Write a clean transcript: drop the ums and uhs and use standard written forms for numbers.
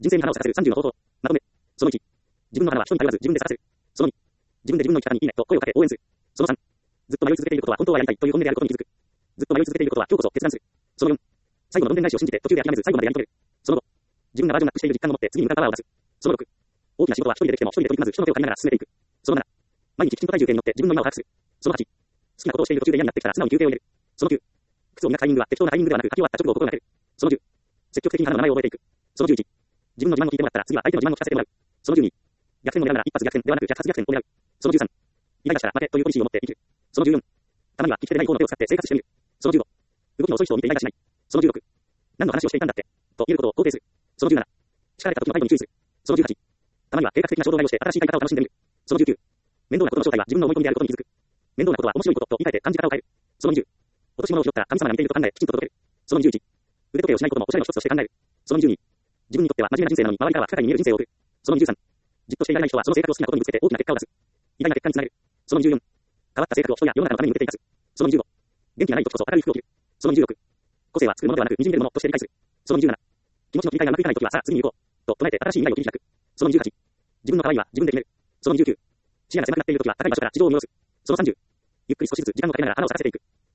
人生に花を咲かせる30の方法。まとめ。その1。自分の花は人に頼らず自分で咲かせる。その2。自分で自分の生き方にいいねと声をかけ応援する。その3。ずっと迷い続けていることは本当はやりたいという本音であることに気づく。ずっと迷い続けていることは今日こそ決断する。その4。最後のどんでん返しを信じて途中で諦めず最後までやり遂げる。その5。自分がバージョンアップしている実感を持って次に向かうパワーを出す。その6。大きな仕事は一人でできても一人で取り組まず人の手を借りながら進めていく。その7。毎日きちんと体重計に乗って自分の今を把握する。その8。好きなことをしている途中で嫌になってきたら素直に休憩を入れる。その9。靴を磨くタイミングは適当なタイミングではなく履き終わった直後を心がける。その10。積極的に花の名前を覚えていく。その11。自分の自慢を聞いてもらったら次は相手の自慢を聞かせてもらう。その12。逆転を狙うなら一発逆転ではなく逆発逆転を狙う。その13。イライラしたら負けというポリシーを持って生きる。その14。たまには生きてない方の手を使って生活してみる。その15。動きの遅い人を見てイライラしない。その16。何の話をしていたんだってと言えることを肯定する。その17。疲れた時の態度に注意する。その18。たまには計画的な衝動買いをして新しい買い方を楽しんでみる。その19。面倒なことの正体は自分の思い込みであることに気づく。面倒なことは面白いことと言い換えて感じ方を変える。その20。落とし物を拾ったら神様が見ていると考えきちんと届ける。その21。腕時計をしないこともおしゃれの一つとして考える。その22。自分にとっては真面目な人生なのに周りからは不可解に見える人生を送る。その23。じっとしていられない人はその性格を好きなことにぶつけて大きな結果を出す。意外な結果につなげる。その24。変わった性格を人や世の中のために向けて生かす。その25。元気がない時こそ明るい服を着る。その26。個性は作るものではなく滲んでいるものとして理解する。その27。気持ちの切り替えがうまくいかない時はさあ次に行こうと唱えて新しい未来を切り開く。その28。自分の可愛いは自分で決める。その29。視野が狭くなっている時は高い場所から地上を見下ろす。その30。ゆっくり少しずつ時間をかけながら花を咲かせていく。